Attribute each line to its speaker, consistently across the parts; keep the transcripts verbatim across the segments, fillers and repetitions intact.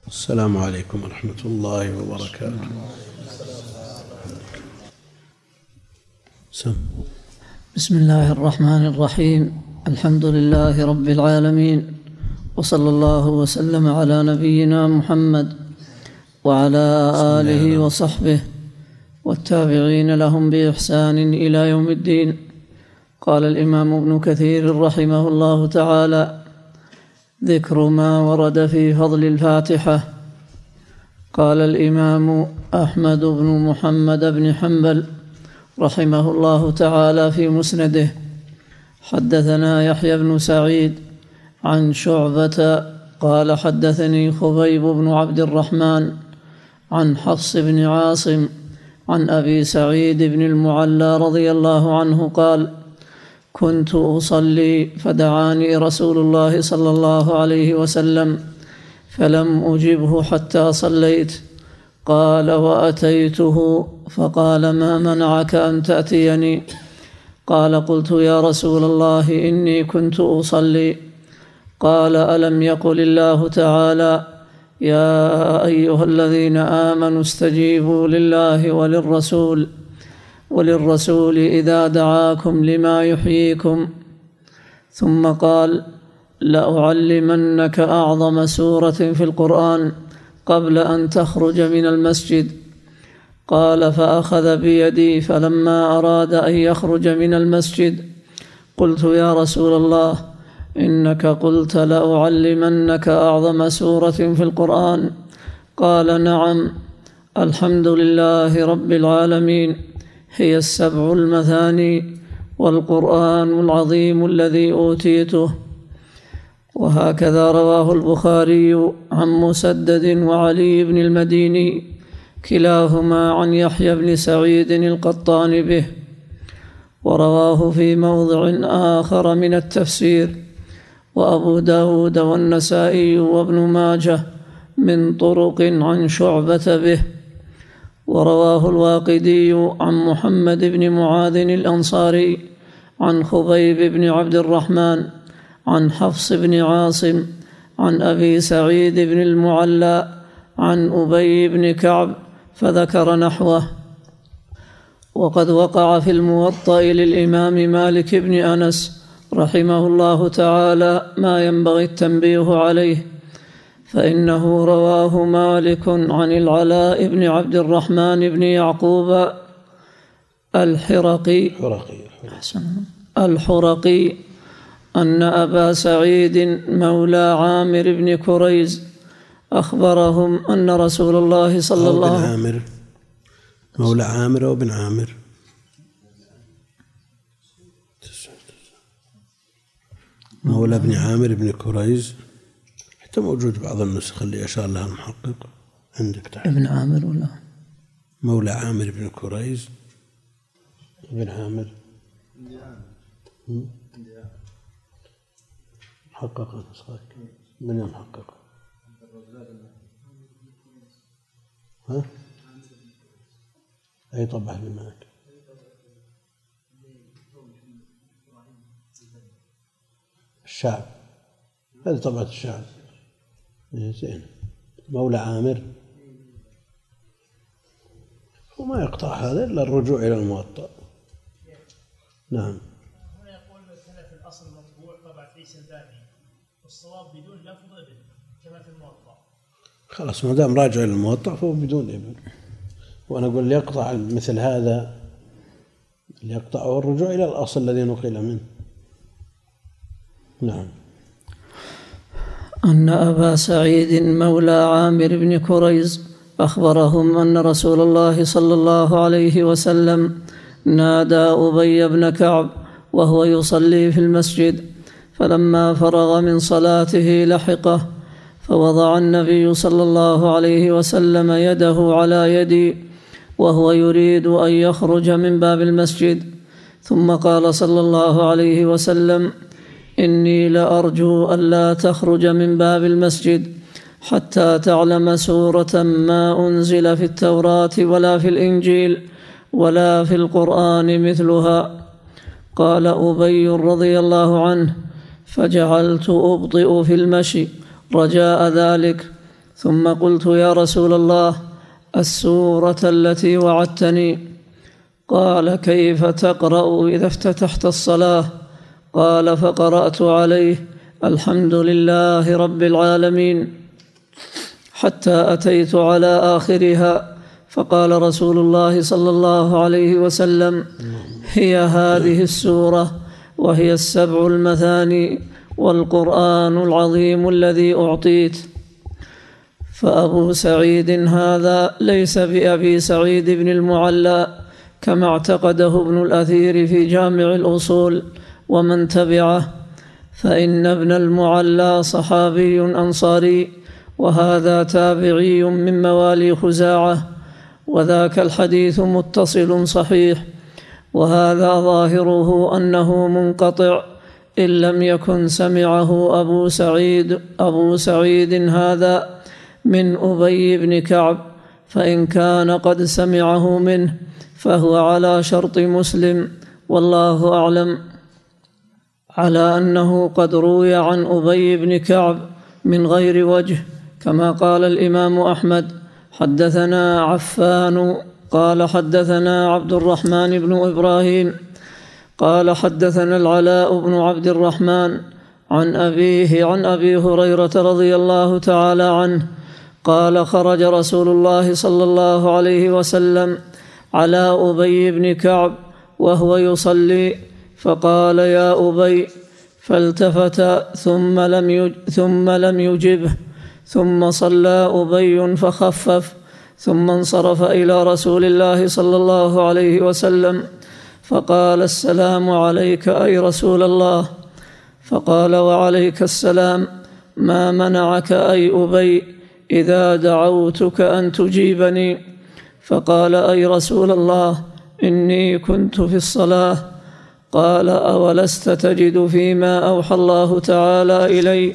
Speaker 1: السلام عليكم ورحمة الله وبركاته. سم.
Speaker 2: بسم الله الرحمن الرحيم. الحمد لله رب العالمين، وصلى الله وسلم على نبينا محمد وعلى آله وصحبه والتابعين لهم بإحسان إلى يوم الدين. قال الإمام ابن كثير رحمه الله تعالى: ذكر ما ورد في فضل الفاتحة. قال الإمام أحمد بن محمد بن حنبل رحمه الله تعالى في مسنده: حدثنا يحيى بن سعيد عن شعبة قال حدثني خبيب بن عبد الرحمن عن حفص بن عاصم عن أبي سعيد بن المعلى رضي الله عنه قال: كنت أصلي فدعاني رسول الله صلى الله عليه وسلم فلم أجبه حتى صليت. قال: وأتيته فقال: ما منعك أن تأتيني؟ قال: قلت: يا رسول الله إني كنت أصلي. قال: ألم يقل الله تعالى: يا أيها الذين آمنوا استجيبوا لله وللرسول وللرسول إذا دعاكم لما يحييكم؟ ثم قال: لأعلمنك أعظم سورة في القرآن قبل أن تخرج من المسجد. قال: فأخذ بيدي، فلما أراد أن يخرج من المسجد قلت: يا رسول الله إنك قلت لأعلمنك أعظم سورة في القرآن. قال: نعم، الحمد لله رب العالمين، هي السبع المثاني والقرآن العظيم الذي أوتيته. وهكذا رواه البخاري عن مسدد وعلي بن المديني كلاهما عن يحيى بن سعيد القطان به. ورواه في موضع آخر من التفسير وأبو داود والنسائي وابن ماجه من طرق عن شعبة به. ورواه الواقدي عن محمد بن معاذ الأنصاري عن خبيب بن عبد الرحمن عن حفص بن عاصم عن أبي سعيد بن المعلى عن أبي بن كعب فذكر نحوه. وقد وقع في الموطأ للإمام مالك بن أنس رحمه الله تعالى ما ينبغي التنبيه عليه، فإنه رواه مالك عن العلاء بن عبد الرحمن بن يعقوب الحرقي الحرقي أن أبا سعيد مولى عامر بن كريز أخبرهم أن رسول الله صلى الله عليه وسلم
Speaker 1: مولى عامر وابن عامر مولى ابن عامر بن كريز، حتى موجود بعض النسخ اللي أشار لها المحقق عندك تحت.
Speaker 2: ابن عامر ولا
Speaker 1: مولى عامر بن كريز ابن عامر محقق نسخك من يمحقق؟ ها؟ أي طبع اللي معك؟ الشعب، هذه طبعة الشعب. زين. مولى عامر، وما يقطع هذا إلا الرجوع إلى الموطأ. نعم.
Speaker 3: هنا يقول مثلا في الأصل مطبوع طبعة عيسى الباني، والصواب بدون لفظ ابن كما في الموطأ.
Speaker 1: خلاص، ما دام راجع إلى الموطأ فهو بدون ابن. وأنا أقول يقطع مثل هذا، يقطع الرجوع إلى الأصل الذي نقل منه. نعم.
Speaker 2: أن أبا سعيد مولى عامر بن كريز أخبرهم أن رسول الله صلى الله عليه وسلم نادى أبي بن كعب وهو يصلي في المسجد، فلما فرغ من صلاته لحقه، فوضع النبي صلى الله عليه وسلم يده على يدي وهو يريد أن يخرج من باب المسجد، ثم قال صلى الله عليه وسلم: إني لأرجو ألا تخرج من باب المسجد حتى تعلم سورة ما أنزل في التوراة ولا في الإنجيل ولا في القرآن مثلها. قال أبي رضي الله عنه: فجعلت أبطئ في المشي رجاء ذلك، ثم قلت يا رسول الله السورة التي وعدتني. قال كيف تقرأ إذا افتتحت الصلاة؟ قال فقرأت عليه الحمد لله رب العالمين حتى أتيت على آخرها، فقال رسول الله صلى الله عليه وسلم هي هذه السورة وهي السبع المثاني والقرآن العظيم الذي أعطيت. فأبو سعيد هذا ليس بأبي سعيد بن المعلى كما اعتقده ابن الأثير في جامع الأصول ومن تبعه، فإن ابن المعلى صحابي أنصاري وهذا تابعي من موالي خزاعة، وذاك الحديث متصل صحيح، وهذا ظاهره أنه منقطع إن لم يكن سمعه أبو سعيد أبو سعيد هذا من أبي بن كعب، فإن كان قد سمعه منه فهو على شرط مسلم والله أعلم، على أنه قد روي عن أبي بن كعب من غير وجه، كما قال الإمام أحمد حدثنا عفان قال حدثنا عبد الرحمن بن إبراهيم قال حدثنا العلاء بن عبد الرحمن عن أبيه عن أبي هريرة رضي الله تعالى عنه قال خرج رسول الله صلى الله عليه وسلم على أبي بن كعب وهو يصلي فقال يا أبي، فالتفت ثم لم يج ثم لم يجبه، ثم صلى أبي فخفف، ثم انصرف إلى رسول الله صلى الله عليه وسلم فقال السلام عليك أي رسول الله؟ فقال وعليك السلام، ما منعك أي أبي إذا دعوتك أن تجيبني؟ فقال أي رسول الله إني كنت في الصلاة. قال أولست تجد فيما أوحى الله تعالى إلي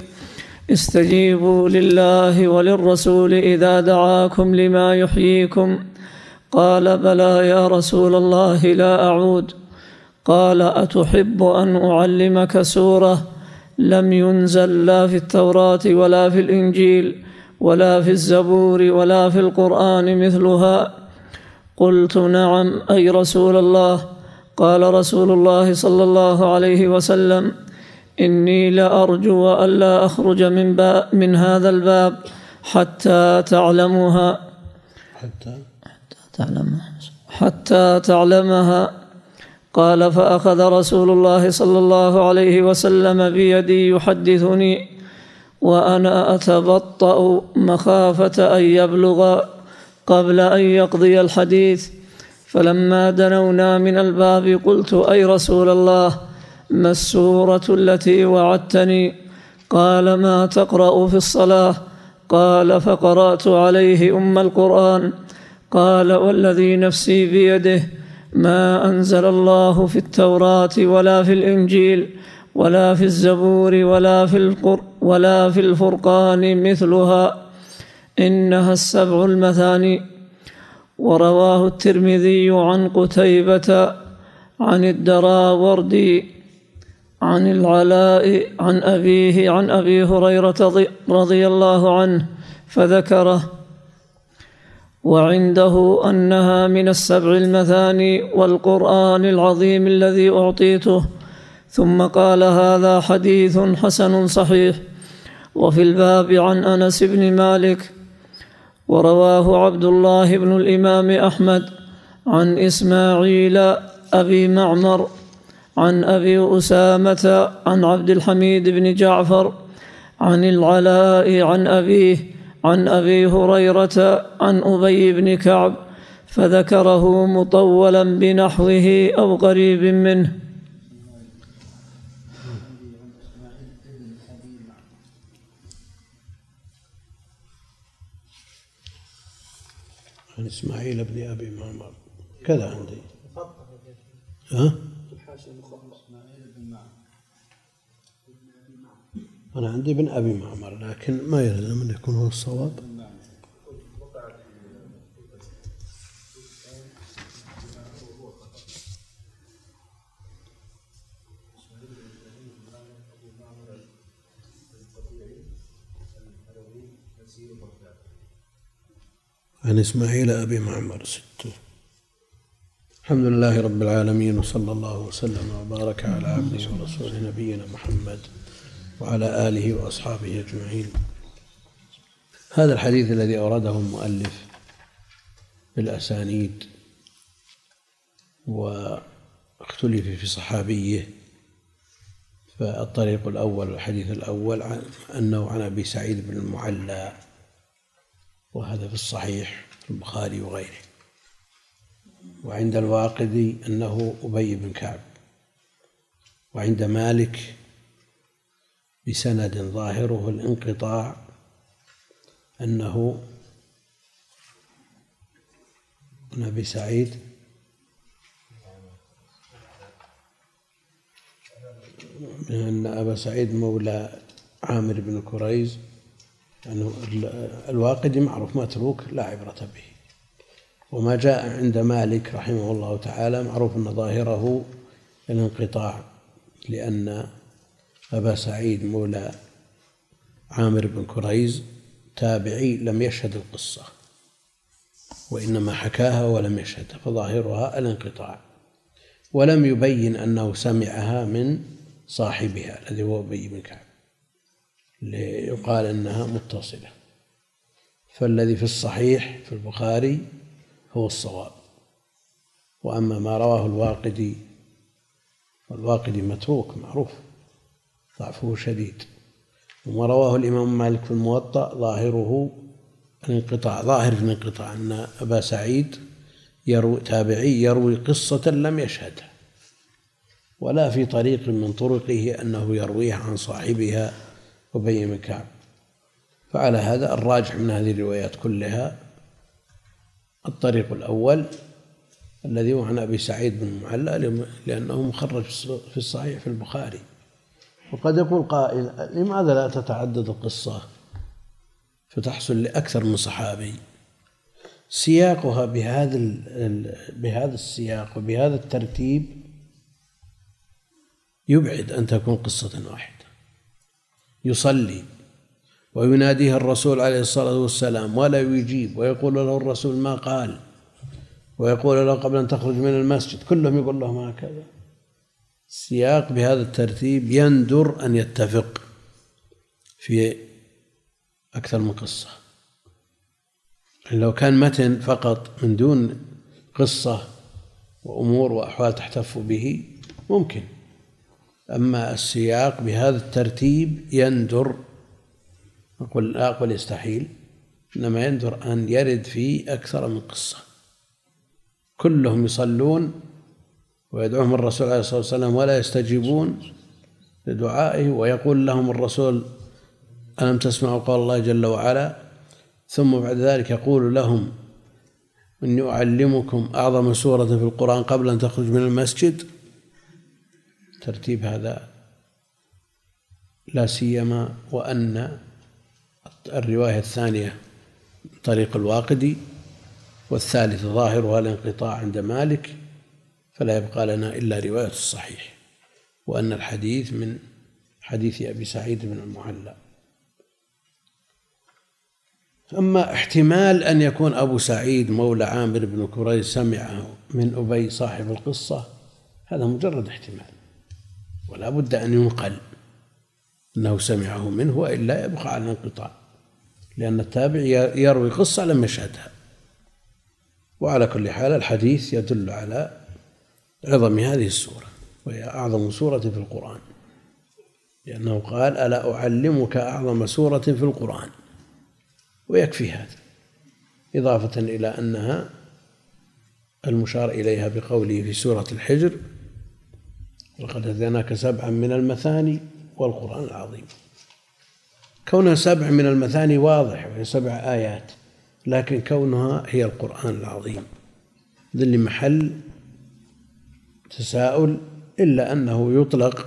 Speaker 2: استجيبوا لله وللرسول إذا دعاكم لما يحييكم؟ قال بلى يا رسول الله لا أعود. قال أتحب أن أعلمك سورة لم ينزل لا في التوراة ولا في الإنجيل ولا في الزبور ولا في القرآن مثلها؟ قلت نعم أي رسول الله. قال رسول الله صلى الله عليه وسلم إني لأرجو ألا أخرج من, باب من هذا الباب حتى تعلمها
Speaker 1: حتى
Speaker 2: تعلمها حتى تعلمها. قال فأخذ رسول الله صلى الله عليه وسلم بيدي يحدثني وأنا أتبطأ مخافة أن يبلغ قبل أن يقضي الحديث، فلما دنونا من الباب قلت أي رسول الله ما السورة التي وعدتني؟ قال ما تقرأ في الصلاة؟ قال فقرأت عليه أم القرآن. قال والذي نفسي بيده ما أنزل الله في التوراة ولا في الإنجيل ولا في الزبور ولا في القر ولا في الفرقان مثلها، إنها السبع المثاني. ورواه الترمذي عن قتيبة عن الدراوردي عن العلاء عن أبيه عن أبي هريرة رضي الله عنه فذكره، وعنده أنها من السبع المثاني والقرآن العظيم الذي أعطيته، ثم قال هذا حديث حسن صحيح. وفي الباب عن أنس بن مالك. ورواه عبد الله بن الإمام أحمد عن إسماعيل أبي معمر عن أبي أسامة عن عبد الحميد بن جعفر عن العلاء عن أبيه عن أبي هريرة عن أبي بن كعب فذكره مطولا بنحوه أو قريب منه.
Speaker 1: عن إسماعيل بن أبي معمر كذا عندي. ها؟ أنا عندي ابن أبي معمر لكن ما يلزم أن يكون هو الصواب. عن إسماعيل أبي معمر ستة. الحمد لله رب العالمين، وصلى الله وسلم وبارك على عبده ورسوله نبينا محمد وعلى آله وأصحابه أجمعين. هذا الحديث الذي أورده المؤلف بالأسانيد واختلف في صحابيه، فالطريق الأول الحديث الأول أنه عن أبي سعيد بن المعلى، وهذا في الصحيح في البخاري وغيره. وعند الواقدي أنه أبي بن كعب. وعند مالك بسند ظاهره الانقطاع أنه عن أبي سعيد أن أبا سعيد مولى عامر بن كريز، أنه الواقدي معروف متروك لا عبرة به. وما جاء عند مالك رحمه الله تعالى معروف أن ظاهره الانقطاع، لأن أبا سعيد مولى عامر بن كريز تابعي لم يشهد القصة، وإنما حكاها ولم يشهدها، فظاهرها الانقطاع. ولم يبين أنه سمعها من صاحبها الذي هو أبي بن كعب ليقال أنها متصلة. فالذي في الصحيح في البخاري هو الصواب. وأما ما رواه الواقدي، والواقدي متروك معروف ضعفه شديد، وما رواه الإمام مالك في الموطأ ظاهره الانقطاع، ظاهر في الانقطاع أن أبا سعيد يروي تابعي يروي قصة لم يشهدها، ولا في طريق من طرقه أنه يرويها عن صاحبها أبي بن كعب. فعلى هذا الراجح من هذه الروايات كلها الطريق الأول الذي هو عن أبي سعيد بن المعلى، لأنه مخرج في الصحيح في البخاري. وقد يقول قائل: لماذا لا تتعدد القصة فتحصل لأكثر من صحابي؟ سياقها بهذا بهذا السياق وبهذا الترتيب يبعد أن تكون قصة واحدة. يصلي ويناديه الرسول عليه الصلاة والسلام ولا يجيب، ويقول له الرسول ما قال، ويقول له قبل أن تخرج من المسجد، كلهم يقول لهم هكذا. السياق بهذا الترتيب يندر أن يتفق في أكثر من قصة. لو كان متن فقط من دون قصة وأمور وأحوال تحتف به ممكن، أما السياق بهذا الترتيب يندر، أقول لا أقول يستحيل، إنما يندر أن يرد فيه أكثر من قصة. كلهم يصلون ويدعوهم الرسول عليه الصلاة والسلام ولا يستجيبون لدعائه، ويقول لهم الرسول: ألم تسمعوا قول الله جل وعلا؟ ثم بعد ذلك يقول لهم: إني أعلمكم أعظم سورة في القرآن قبل أن تخرج من المسجد. ترتيب هذا لا سيما وأن الرواية الثانية طريق الواقدي والثالث ظاهرها الانقطاع عند مالك، فلا يبقى لنا إلا رواية الصحيح، وأن الحديث من حديث أبي سعيد بن المعلى. أما احتمال أن يكون أبو سعيد مولى عامر بن كريز سمعه من أبي صاحب القصة، هذا مجرد احتمال، ولا بد أن ينقل أنه سمعه منه، وإلا يبقى على الانقطاع، لأن التابع يروي قصة لم يشهدها. وعلى كل حال الحديث يدل على عظم هذه السورة، وهي أعظم سورة في القرآن، لأنه قال: ألا أعلمك أعظم سورة في القرآن؟ ويكفي هذا، إضافة إلى أنها المشار إليها بقوله في سورة الحجر: لقد هديناك سبعا من المثاني والقرآن العظيم. كونها سبع من المثاني واضح، وهي سبع آيات، لكن كونها هي القرآن العظيم ذل محل تساؤل، إلا أنه يطلق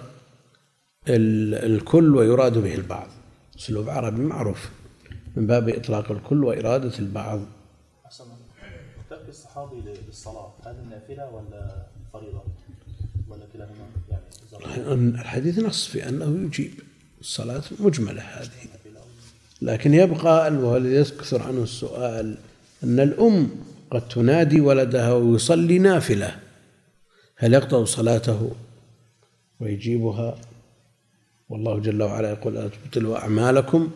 Speaker 1: الكل ويراد به البعض. أسلوب عربي معروف من باب إطلاق الكل وإرادة البعض.
Speaker 4: ترك الصحابي للصلاة هذه النافلة ولا فريضة ولا كلاهما؟ يعني
Speaker 1: الحديث نص في أنه يجيب الصلاة مجملة هذه، لكن يبقى والذي يكثر عنه السؤال أن الأم قد تنادي ولدها ويصلي نافلة، هل يقطع صلاته ويجيبها؟ والله جل وعلا يقول لا تبطلوا أعمالكم،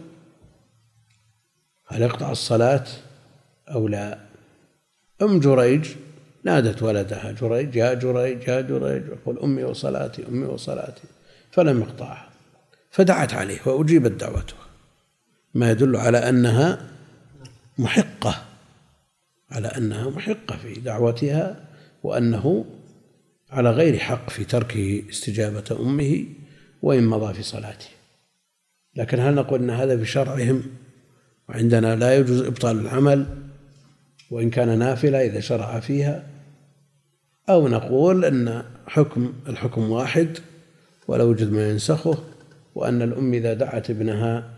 Speaker 1: هل يقطع الصلاة أو لا؟ أم جريج نادت ولدها جريج يا جريج يا جريج، يقول أمي وصلاتي أمي وصلاتي، فلم يقطعها، فدعت عليه وأجيبت دعوتها، ما يدل على أنها محقة على أنها محقة في دعوتها، وأنه على غير حق في تركه استجابة أمه وإن مضى في صلاته. لكن هل نقول أن هذا في شرعهم وعندنا لا يجوز إبطال العمل وإن كان نافلة إذا شرع فيها، أو نقول أن حكم الحكم واحد ولا يوجد ما ينسخه، وأن الأم إذا دعت ابنها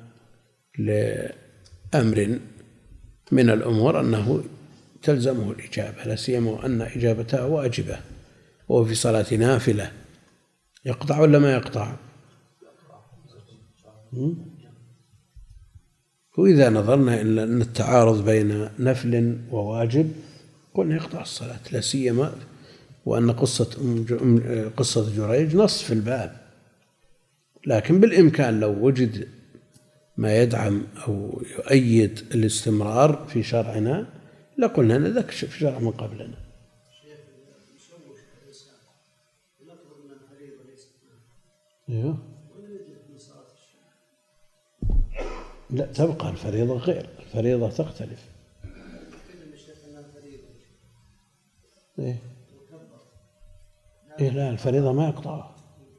Speaker 1: لأمر من الأمور أنه تلزمه الإجابة، لا سيما وأن إجابتها واجبة وهو في صلاة نافلة، يقطع ولا ما يقطع؟ وإذا نظرنا إلى أن التعارض بين نفل وواجب قلنا يقطع الصلاة، لا سيما وأن قصة قصة جريج نص في الباب، لكن بالإمكان لو وجد ما يدعم أو يؤيد الاستمرار في شرعنا لقلنا أن ذاك في شرع من قبلنا. أيوه. لا تبقى الفريضة غير الفريضة تختلف. إيه؟ إيه لا الفريضة ما يقطعها.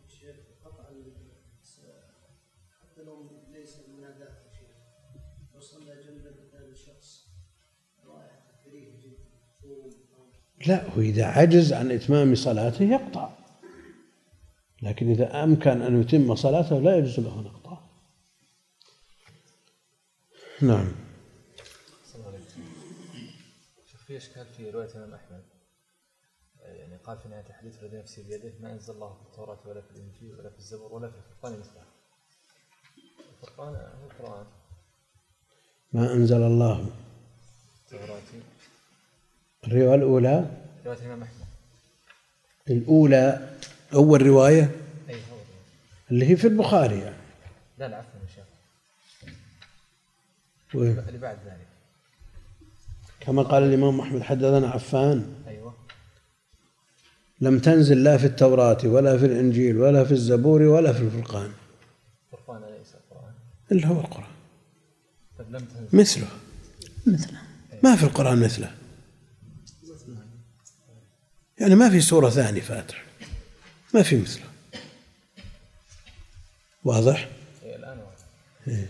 Speaker 1: لا هو إذا عجز عن إتمام صلاته يقطع، لكن إذا أمكن أن يتم صلاته لا يجوز له أن يقطع. نعم.
Speaker 5: شوف في إشكال في رواية الإمام أحمد، يعني قال في نهاية الحديث الذي نفسي بيده ما أنزل الله في التوراة ولا في الإنجيل ولا في الزبور ولا في الفرقان مثله. الفرقان هو القرآن. ما
Speaker 1: أنزل الله
Speaker 5: التوراة.
Speaker 1: الرواية الأولى
Speaker 5: رواية الإمام أحمد
Speaker 1: الأولى أول رواية
Speaker 5: أي هو
Speaker 1: اللي هي في البخاري يعني.
Speaker 5: لا لا عفوا يا شيخ
Speaker 1: وين
Speaker 5: اللي بعد ذلك
Speaker 1: كما قال الإمام أحمد حدثنا عفان
Speaker 5: أيوة
Speaker 1: لم تنزل لا في التوراة ولا في الإنجيل ولا في الزبور ولا في الفرقان.
Speaker 5: الفرقان ليس القرآن
Speaker 1: اللي هو القرآن.
Speaker 5: طب لم تنزل
Speaker 1: مثله
Speaker 2: مثله
Speaker 1: ما في القرآن مثله، يعني ما في سورة ثانية فاتح ما في مثله. واضح؟
Speaker 5: إيه الآن واضح.
Speaker 1: إيه.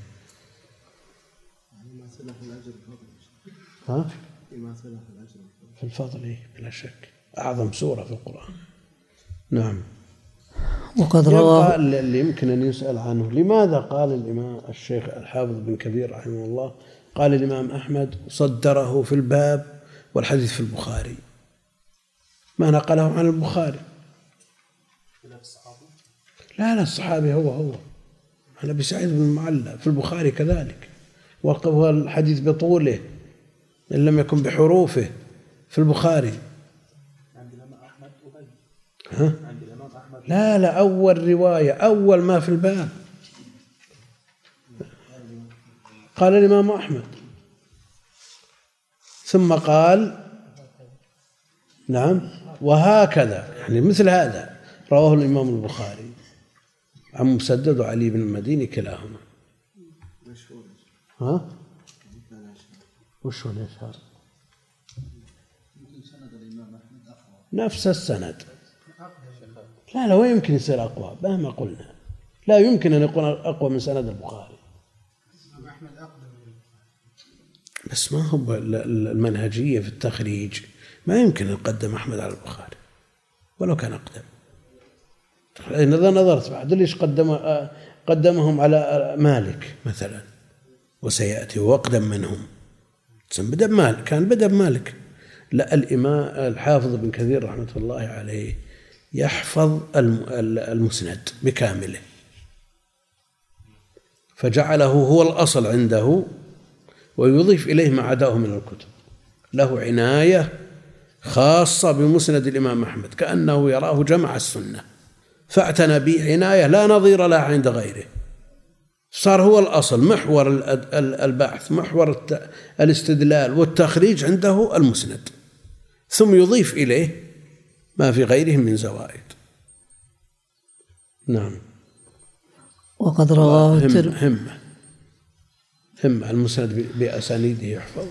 Speaker 1: ها؟ في الفضل إيه بلا شك أعظم سورة في القرآن. نعم.
Speaker 2: وقد رواه
Speaker 1: اللي يمكن أن يسأل عنه لماذا قال الإمام الشيخ الحافظ بن كثير رحمه الله قال الإمام أحمد صدره في الباب والحديث في البخاري ما نقله عن البخاري؟ لا لا الصحابي هو هو عن أبي سعيد بن المعلى في البخاري كذلك، وهو الحديث بطوله إن لم يكن بحروفه في البخاري.
Speaker 4: عند الإمام أحمد أبي
Speaker 1: ها؟
Speaker 4: عند الإمام أحمد
Speaker 1: لا لا أول رواية أول ما في الباب قال الإمام أحمد ثم قال نعم وهكذا يعني مثل هذا رواه الإمام البخاري عن مسدد وعلي بن المديني كلاهما. ها؟ وش هو الإشهار؟ نفس السند. لا لا وين يمكن يصير أقوى مهما قلنا، لا يمكن أن يكون أقوى من سند البخاري. بس ما هو المنهجية في التخريج ما يمكن أن يقدم أحمد على البخاري ولو كان أقدم. إذا نظرت بعد ليش قدم قدمهم على مالك مثلا وسيأتي وأقدم منهم بدأ مالك كان بدأ مالك. لا الإمام الحافظ بن كثير رحمة الله عليه يحفظ المسند بكامله فجعله هو الأصل عنده ويضيف إليه ما عداه من الكتب له عناية خاصة بمسند الإمام أحمد، كأنه يراه جمع السنة، فاعتنى به عناية لا نظير لها عند غيره، صار هو الأصل، محور البحث، محور الاستدلال والتخريج عنده المسند، ثم يضيف إليه ما في غيره من زوائد. نعم.
Speaker 2: وقد رواه الترمذي
Speaker 1: همة همة المسند بأسانيده يحفظ.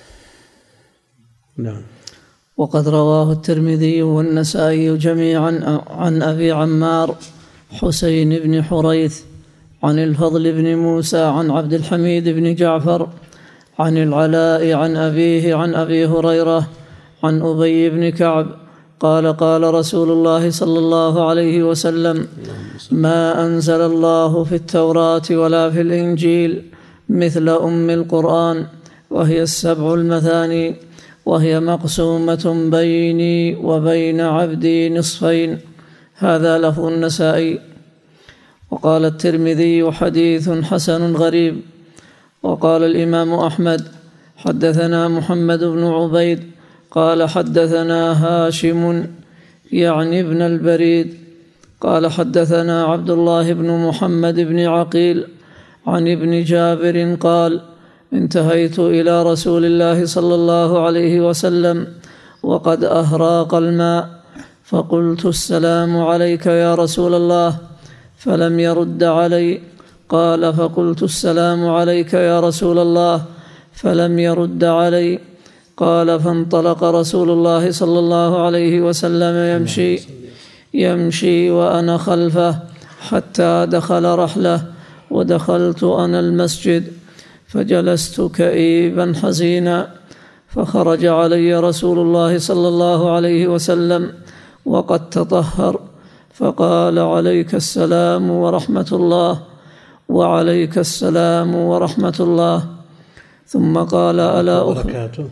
Speaker 1: نعم.
Speaker 2: وقد رواه الترمذي والنسائي جميعا عن أبي عمار حسين بن حريث عن الفضل بن موسى عن عبد الحميد بن جعفر عن العلاء عن أبيه عن أبي هريرة عن أبي بن كعب قال قال رسول الله صلى الله عليه وسلم: ما أنزل الله في التوراة ولا في الإنجيل مثل أم القرآن، وهي السبع المثاني، وهي مقسومة بيني وبين عبدي نصفين. هذا لفظ النسائي. وقال الترمذي: حديث حسن غريب. وقال الإمام أحمد: حدثنا محمد بن عبيد قال حدثنا هاشم يعني ابن البريد قال حدثنا عبد الله بن محمد بن عقيل عن ابن جابر قال: انتهيت إلى رسول الله صلى الله عليه وسلم وقد أهراق الماء، فقلت: السلام عليك يا رسول الله، فلم يرد علي. قال: فقلت: السلام عليك يا رسول الله، فلم يرد علي. قال: فانطلق رسول الله صلى الله عليه وسلم يمشي يمشي وأنا خلفه حتى دخل رحله، ودخلت أنا المسجد فجلست كئيبا حزينا، فخرج علي رسول الله صلى الله عليه وسلم وقد تطهر، فقال: عليك السلام ورحمة الله. وعليك السلام ورحمة الله. ثم قال: ألا
Speaker 1: بركاته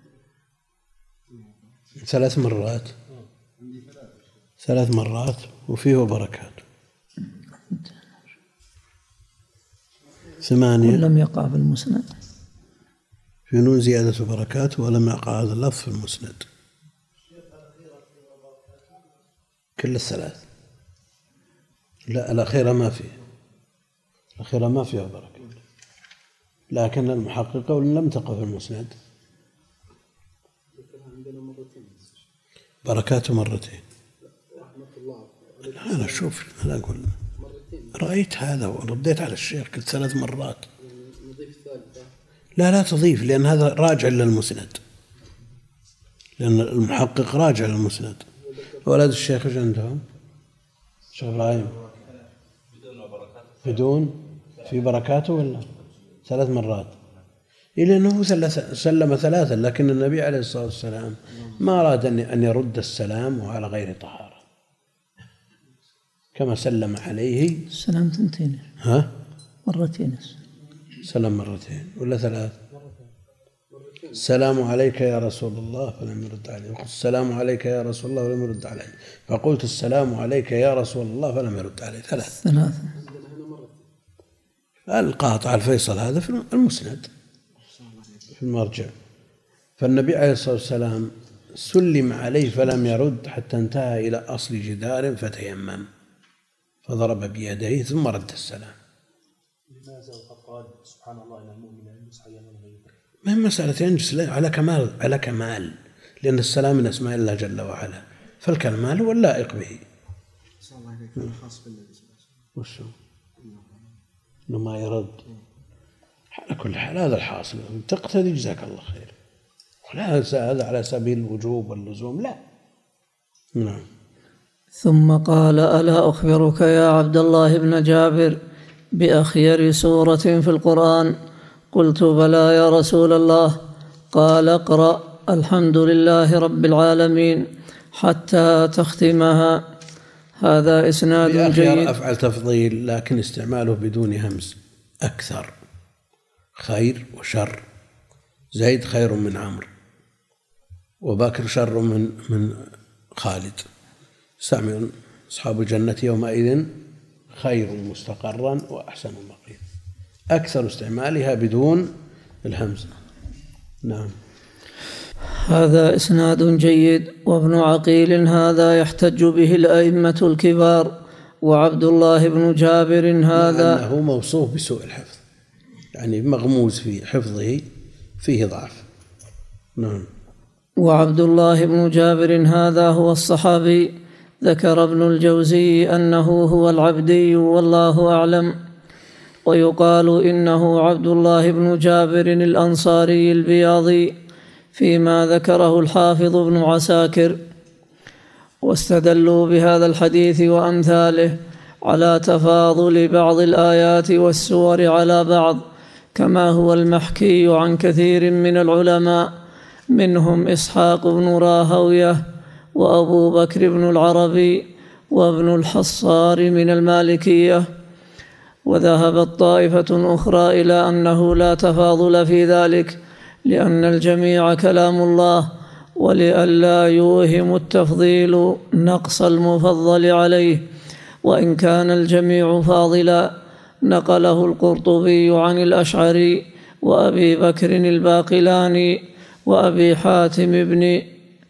Speaker 1: ثلاث مرات ثلاث مرات وفيه بركاته ثمانية.
Speaker 2: ولم يقع في المسند
Speaker 1: في نون زيادة بركاته، ولم يقع هذا اللفظ في المسند. كل الثلاث. لا، الأخيرة ما فيه، الأخيرة ما فيها بركة، لكن المحقق لم تقع في المسند. بركاته مرتين. أنا أشوف، أنا أقول رأيت هذا ورديت على الشيخ قلت ثلاث مرات. لا لا تضيف، لأن هذا راجع للمسند، لأن المحقق راجع للمسند. أولاد الشيخ ايش عندهم؟ شيخ إبراهيم بدون في بركاته ولا ثلاث مرات؟ إلى أنه سلم ثلاثا، لكن النبي عليه الصلاة والسلام ما أراد أن يرد السلام وعلى غير طهارة، كما سلم عليه
Speaker 2: السلام ثنتين.
Speaker 1: ها؟
Speaker 2: مرتين.
Speaker 1: سلم مرتين ولا ثلاث؟ السلام عليك يا رسول الله، فلم يرد عليه. وقلت السلام عليك يا رسول الله، فلم يرد عليه. فقلت السلام عليك يا رسول الله، فلم يرد عليه. ثلاث.
Speaker 2: ثلاثة.
Speaker 1: القاطع الفيصل هذا في المسند في المرجع. فالنبي عليه الصلاة والسلام سلم عليه فلم يرد حتى انتهى إلى أصل جدار فتيمم فضرب بيديه ثم رد السلام.
Speaker 4: لماذا وقد قال سبحان الله إن المؤمن ينجس حيا وميتا؟
Speaker 1: ما هي مسألة ينجس على كمال، على كمال، لأن السلام من أسماء الله جل وعلا، فالكمال هو اللائق به.
Speaker 4: صلى الله عليه وسلم خاص بالنبي صلى الله عليه وسلم.
Speaker 1: وشو؟ إنه ما يرد. على كل حال هذا الحاصل، تقتدي جزاك الله خير، ولا هذا على سبيل الوجوب واللزوم، لا. نعم.
Speaker 2: ثم قال: ألا أخبرك يا عبد الله بن جابر بأخير سورة في القرآن؟ قلت: بلى يا رسول الله. قال: اقرأ الحمد لله رب العالمين حتى تختمها. هذا إسناد جيد.
Speaker 1: أفعل تفضيل، لكن استعماله بدون همز أكثر. خير وشر، زيد خير من عمرو، وبكر شر من من خالد. استعمل أصحاب الجنة يومئذ خير مستقرا وأحسن مقيلا. أكثر استعمالها بدون الهمزة. نعم.
Speaker 2: هذا إسناد جيد. وابن عقيل هذا يحتج به الأئمة الكبار. وعبد الله بن جابر هذا
Speaker 1: أنه موصوف بسوء الحفظ، يعني مغموز في حفظه، فيه ضعف. نعم.
Speaker 2: وعبد الله بن جابر هذا هو الصحابي. ذكر ابن الجوزي أنه هو العبدي والله أعلم. ويقال إنه عبد الله بن جابر الأنصاري البياضي فيما ذكره الحافظ ابن عساكر. واستدلوا بهذا الحديث وأمثاله على تفاضل بعض الآيات والسور على بعض، كما هو المحكي عن كثير من العلماء، منهم إسحاق بن راهويه وأبو بكر بن العربي وابن الحصار من المالكية. وذهبت طائفة أخرى إلى أنه لا تفاضل في ذلك، لأن الجميع كلام الله، ولئلا يوهم التفضيل نقص المفضل عليه، وإن كان الجميع فاضلا. نقله القرطبي عن الأشعري وأبي بكر الباقلاني وأبي حاتم بن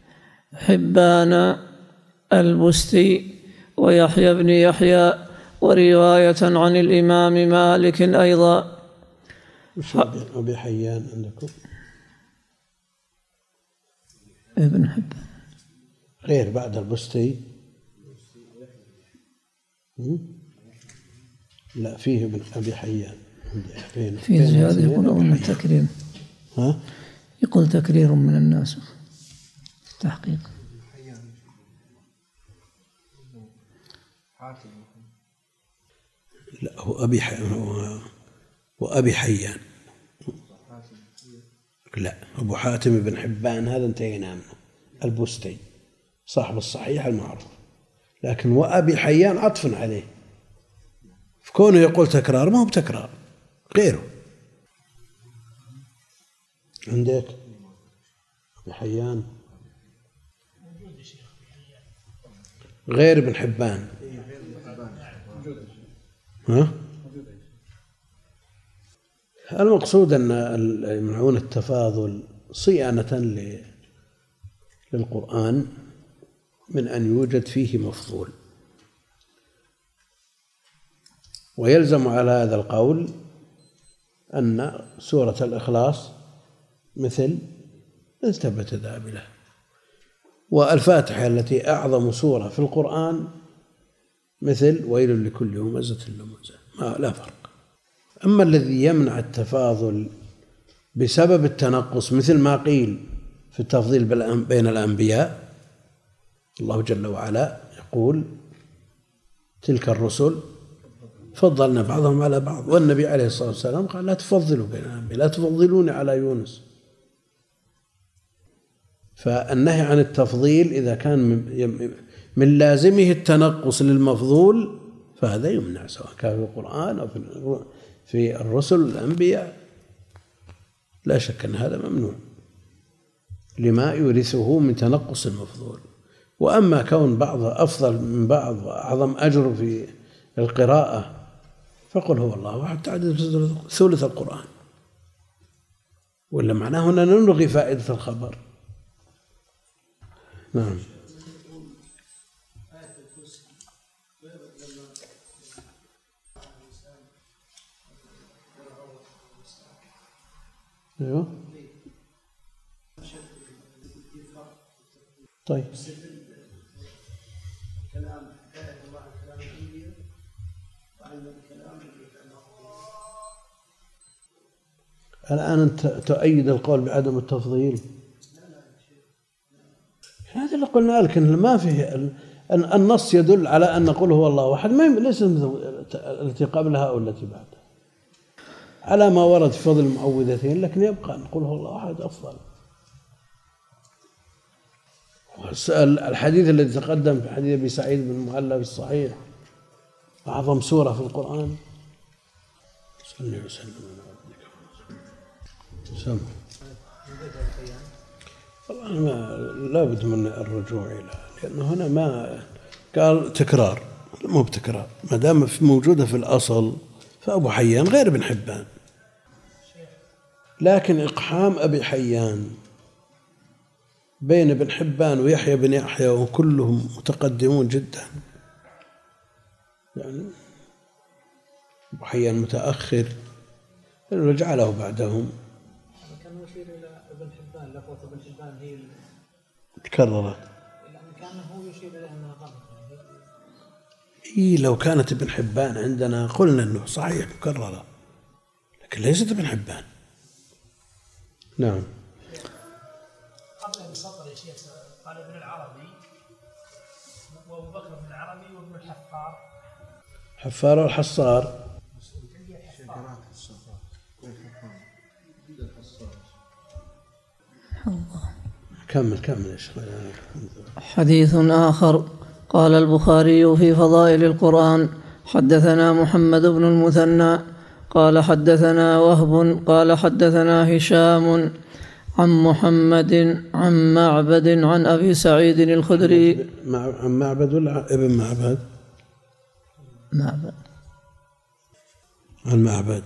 Speaker 2: حبان البستي ويحيى بن يحيى، ورواية عن الإمام مالك أيضا.
Speaker 1: أبي حيان عندكم
Speaker 2: ابن حبان
Speaker 1: غير بعد البستي؟ لا، فيه ابن أبي حيان
Speaker 2: في زيادة. يقول من التكرير،
Speaker 1: ها؟
Speaker 2: يقول تكرير من الناس تحقيق.
Speaker 1: لا، هو أبي حي... هو... وأبي حيان. لا، أبو حاتم بن حبان هذا انتهينا منه، البستي صاحب الصحيح المعروف، لكن وأبي حيان عطف عليه، فكونه يقول تكرار ما هو بتكرار، غيره. عندك أبي حيان غير ابن حبان، ها؟ المقصود أن يمنعون التفاضل صيانة للقرآن من أن يوجد فيه مفضول. ويلزم على هذا القول أن سورة الإخلاص مثل تبت يدا أبي لهب، والفاتحة التي أعظم سورة في القرآن مثل ويل لكل همزة لمزة، ما لا فرق. أما الذي يمنع التفاضل بسبب التنقص مثل ما قيل في التفضيل بين الأنبياء، الله جل وعلا يقول تلك الرسل فضلنا بعضهم على بعض، والنبي عليه الصلاة والسلام قال لا تفضلوا بين الأنبياء، لا تفضلوني على يونس. فالنهي عن التفضيل إذا كان من لازمه التنقص للمفضول فهذا يمنع، سواء كان في القرآن أو في الرسل الأنبياء، لا شك أن هذا ممنوع لما يورثه من تنقص المفضول. وأما كون بعض أفضل من بعض وأعظم أجر في القراءة فقل هو الله أحد تعدد ثلث القرآن، ولا معناه هنا نلغي فائدة الخبر. نعم. ايوه طيب. الآن أنت تؤيد القول بعدم التفضيل، هذا اللي قلنا، لكن ما فيه النص يدل على أن نقول هو الله أحد، ما ليس التي قبلها أو التي بعدها، على ما ورد في فضل المعوذتين، لكن يبقى نقول هو الله أحد أفضل. الحديث الذي تقدم في حديث أبي سعيد بن المعلى في الصحيح أعظم سورة في القرآن، صلى وسلم على عبدك ورسولك. طبعا ما لا بد من الرجوع إلى، لأنه هنا ما قال تكرار، مو بتكرار، ما دام موجودة في الأصل فأبو حيان غير ابن حبان. لكن إقحام أبي حيان بين ابن حبان ويحيى بن يحيى وكلهم متقدمون جدا، يعني وحيا متأخر وجعله بعدهم.
Speaker 5: كان يشير إلى ابن حبان، لفظة ابن حبان هي
Speaker 1: تكررت،
Speaker 5: يعني كان هو يشير إلى أنها غلط.
Speaker 1: إيه لو كانت ابن حبان عندنا قلنا أنه صحيح مكررة، لكن ليست ابن حبان. نعم.
Speaker 3: قبل بسطر يا شيخ قال ابن العربي وابو بكر بن العربي وابن الحفار.
Speaker 1: حفار والحصار. كمل كمل يا شيخ.
Speaker 2: حديث آخر. قال البخاري في فضائل القرآن: حدثنا محمد بن المثنى قال حدثنا وهب قال حدثنا هشام عن محمد عن معبد عن أبي سعيد الخدري.
Speaker 1: عن معبد ولا ابن معبد؟
Speaker 2: معبد.
Speaker 1: عن معبد.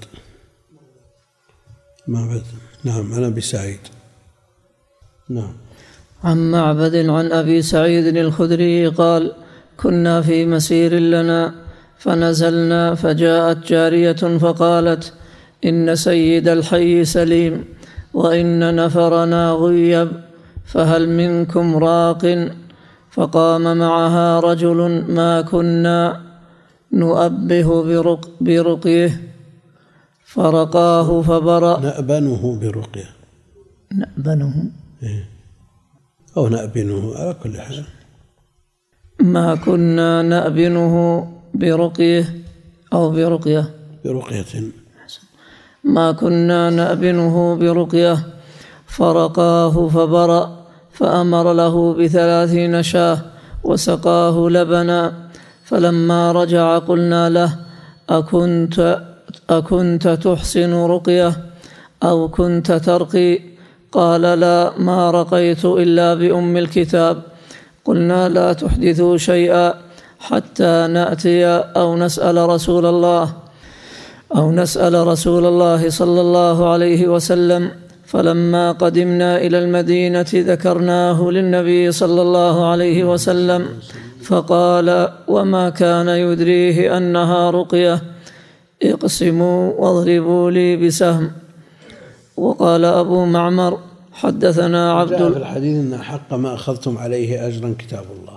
Speaker 1: معبد نعم. عن أبي سعيد. نعم.
Speaker 2: عن معبد عن أبي سعيد الخدري قال: كنا في مسير لنا فنزلنا فجاءت جارية فقالت: إن سيد الحي سليم وإن نفرنا غيب فهل منكم راق؟ فقام معها رجل ما كنا نؤبه برق برقيه فرقاه فبرأ.
Speaker 1: نأبنه برقيه.
Speaker 2: نأبنه
Speaker 1: إيه؟ أو نأبنه على كل حال.
Speaker 2: ما كنا نأبنه برقيه أو برقية.
Speaker 1: برقية.
Speaker 2: ما كنا نأبنه برقية فرقاه فبرأ، فأمر له بثلاثين شاة وسقاه لبنا. فلما رجع قلنا له: أكنت, أكنت تحسن رقية أو كنت ترقي؟ قال: لا، ما رقيت إلا بأم الكتاب. قلنا: لا تحدثوا شيئا حتى نأتي أو نسأل رسول الله أو نسأل رسول الله صلى الله عليه وسلم. فلما قدمنا إلى المدينة ذكرناه للنبي صلى الله عليه وسلم فقال: وما كان يدريه أنها رقية؟ اقسموا واضربوا لي بسهم. وقال أبو معمر: حدثنا عبد
Speaker 1: جاء في الحديث إن حق ما أخذتم عليه أجرا كتاب الله.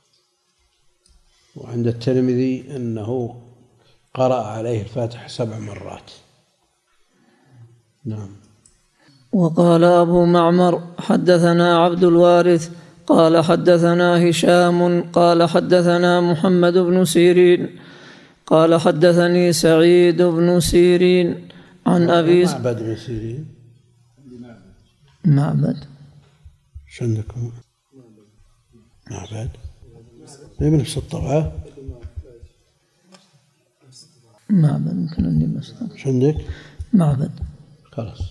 Speaker 1: وعند الترمذي أنه قرأ عليه الفاتحة سبع مرات. نعم.
Speaker 2: وقال أبو معمر: حدثنا عبد الوارث قال حدثنا هشام قال حدثنا محمد بن سيرين قال حدثني سعيد بن سيرين عن أبي
Speaker 1: معبد بن سيرين.
Speaker 2: معبد.
Speaker 1: شو عندكم؟ معبد ما بنفس الطبعة.
Speaker 2: معبد يمكن عندي مصدر.
Speaker 1: شو عندك؟
Speaker 2: معبد.
Speaker 1: خلاص.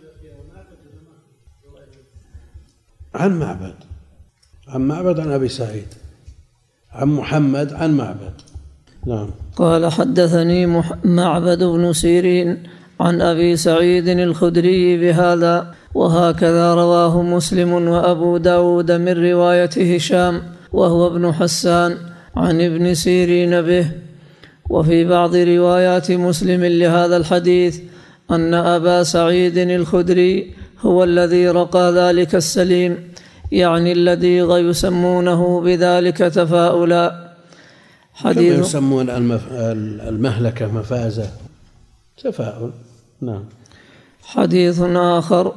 Speaker 1: عن معبد عن معبد عن أبي سعيد عن محمد عن معبد. نعم.
Speaker 2: قال: حدثني معبد بن سيرين عن أبي سعيد الخدري بهذا، وهكذا رواه مسلم وأبو داود من رواية هشام وهو ابن حسان عن ابن سيرين به. وفي بعض روايات مسلم لهذا الحديث أن أبا سعيد الخدري هو الذي رقى ذلك السليم، يعني الذي يسمونه بذلك تفاؤلا.
Speaker 1: حديث كما يسمون المهلكة مفازة، تفاؤل. نعم.
Speaker 2: حديث آخر.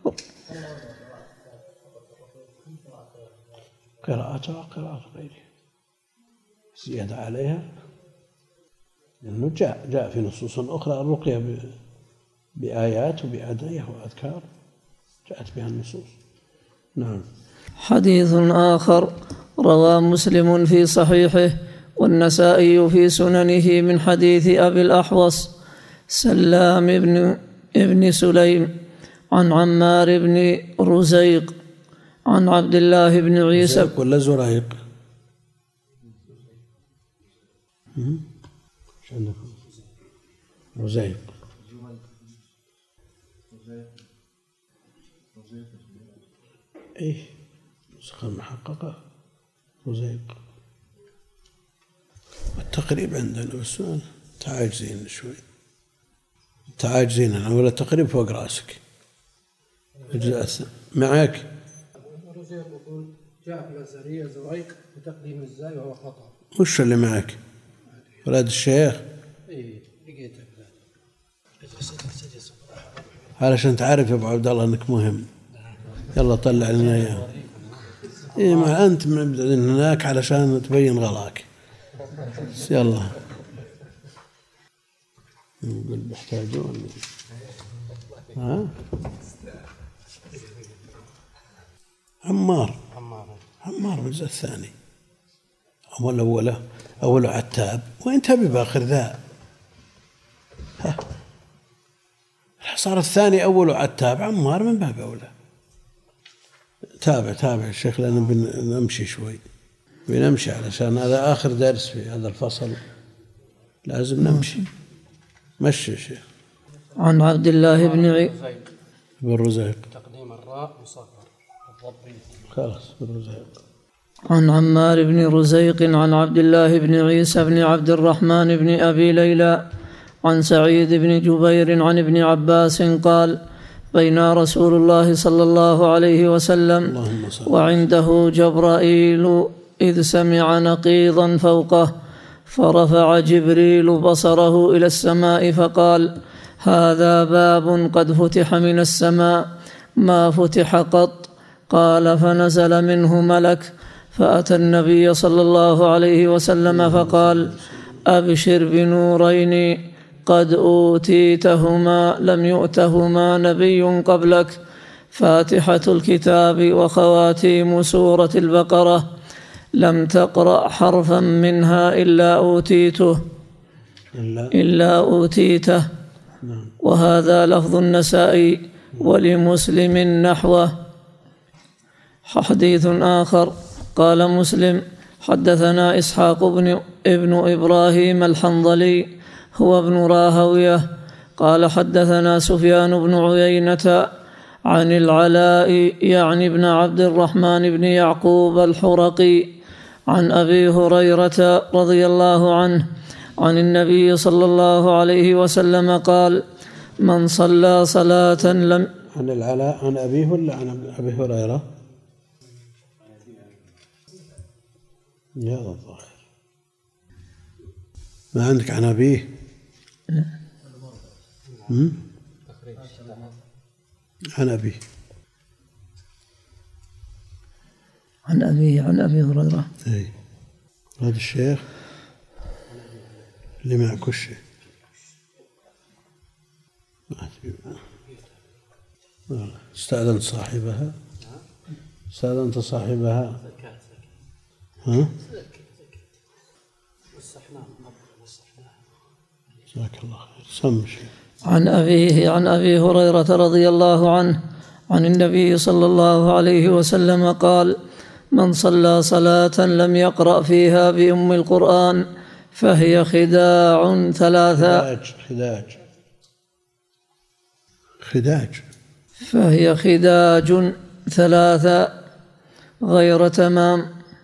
Speaker 1: قراءة وقراءة غيره زيادة عليها، لأنه جاء جاء في نصوص أخرى الرقية بآيات وبأدعية وأذكار جاءت بها النصوص. نعم.
Speaker 2: حديث آخر. روى مسلم في صحيحه والنسائي في سننه من حديث أبي الأحوص سلام بن ابن سليم عن عمار بن رزيق عن عبد الله بن عيسى.
Speaker 1: رزيق ولا زريق؟ شو عندكم؟ رزيق. إيه نسخة محققة رزيق. التقريب عندنا بس تعاجزين شوي، تعاجزين أنا ولا تقريب فوق راسك. معك
Speaker 6: رزيق يقول جاء في الأزهرية زريق بتقديم الزاي وهو خطأ.
Speaker 1: وش اللي معك؟ ولاد الشيخ؟
Speaker 6: إيه لقيته.
Speaker 1: علشان تعرف يا أبو عبد الله أنك مهم. يلا طلع لنا إياه. إيه ما أنت من هناك علشان تبين غلاك. يلا. نقول بيحتاجون. ها؟ عمار. عمار بالجزء الثاني. أول أوله أوله عتاب وين تبي بآخر ذا؟ ها. صار الثاني أوله عتاب عمار من باب أولى. تابع تابع الشيخ لأننا بنمشي شوي بنمشي علشان هذا آخر درس في هذا الفصل لازم نمشي. مشي الشيخ.
Speaker 2: عن عبد الله بن عي
Speaker 1: بن رزيق
Speaker 6: تقديم الراء مصغر الضبي.
Speaker 1: خلاص بن رزيق.
Speaker 2: عن عمار بن رزيق عن عبد الله بن عيسى بن عبد الرحمن بن أبي ليلى عن سعيد بن جبير عن ابن عباس قال بين رسول الله صلى الله عليه وسلم وعنده جبرائيل إذ سمع نقيضا فوقه فرفع جبريل بصره إلى السماء فقال هذا باب قد فتح من السماء ما فتح قط. قال فنزل منه ملك فأتى النبي صلى الله عليه وسلم فقال أبشر بنورين قد أوتيتهما لم يؤتهما نبي قبلك فاتحة الكتاب وخواتيم سورة البقرة لم تقرأ حرفا منها إلا أوتيته إلا أوتيته. وهذا لفظ النسائي ولمسلم نحوه. حديث آخر قال مسلم حدثنا إسحاق بن ابن إبراهيم الحنظلي هو ابن راهوية قال حدثنا سفيان بن عيينة عن العلاء يعني ابن عبد الرحمن بن يعقوب الحرقي عن أبي هريرة رضي الله عنه عن النبي صلى الله عليه وسلم قال من صلى صلاة لم.
Speaker 1: عن العلاء عن أبيه ولا عن أبي هريرة؟ يا الظاهر ما عندك عن أبيه؟ عن أبيه
Speaker 2: عن أبيه عن أبي هريرة.
Speaker 1: أي هذا الشيخ اللي معك الشيء استأذنت صاحبها استأذنت صاحبها ها؟ جزاك الله خير. سم شيء.
Speaker 2: عن أبيه عن أبي هريرة رضي الله عنه عن النبي صلى الله عليه وسلم قال من صلى صلاة لم يقرأ فيها بأم القرآن فهي خداع ثلاثة
Speaker 1: خداج خداج خداج
Speaker 2: فهي خداج ثلاثة غير تمام.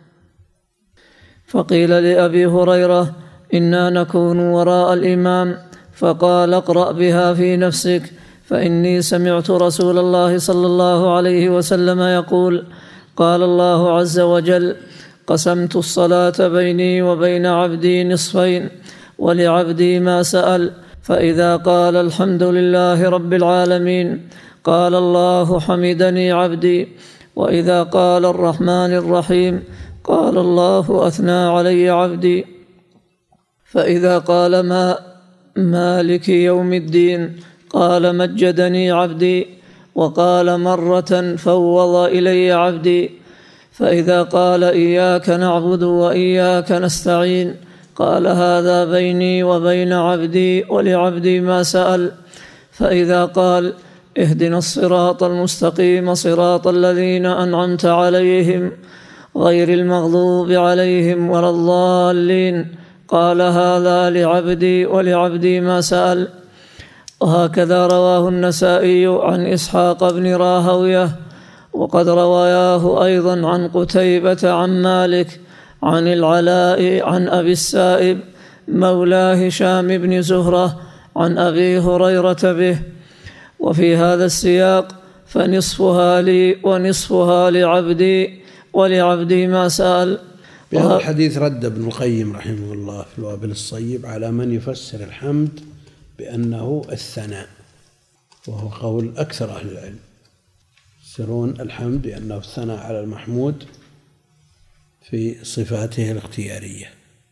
Speaker 2: فقيل لأبي هريرة إنا نكون وراء الإمام فقال اقرأ بها في نفسك فإني سمعت رسول الله صلى الله عليه وسلم يقول قال الله عز وجل قسمت الصلاة بيني وبين عبدي نصفين ولعبدي ما سأل فإذا قال الحمد لله رب العالمين قال الله حمدني عبدي وإذا قال الرحمن الرحيم قال الله أثنى علي عبدي فإذا قال ما مالك يوم الدين قال مجدني عبدي وقال مرة فوض إلي عبدي فإذا قال إياك نعبد وإياك نستعين قال هذا بيني وبين عبدي ولعبدي ما سأل فإذا قال اهدنا الصراط المستقيم صراط الذين أنعمت عليهم غير المغضوب عليهم ولا الضالين قال هذا لعبدي ولعبدي ما سأل. وهكذا رواه النسائي عن إسحاق بن راهوية وقد رواياه أيضا عن قتيبة عن مالك عن العلاء عن أبي السائب مولى هشام بن زهرة عن أبي هريرة به. وفي هذا السياق فنصفها لي ونصفها لعبدي ولعبدي ما سأل.
Speaker 1: بهذا الحديث رد ابن القيم رحمه الله في الوابل الصيب على من يفسر الحمد بأنه الثناء، وهو قول أكثر أهل العلم، يفسرون الحمد بأنه الثناء على المحمود في صفاته الاختيارية.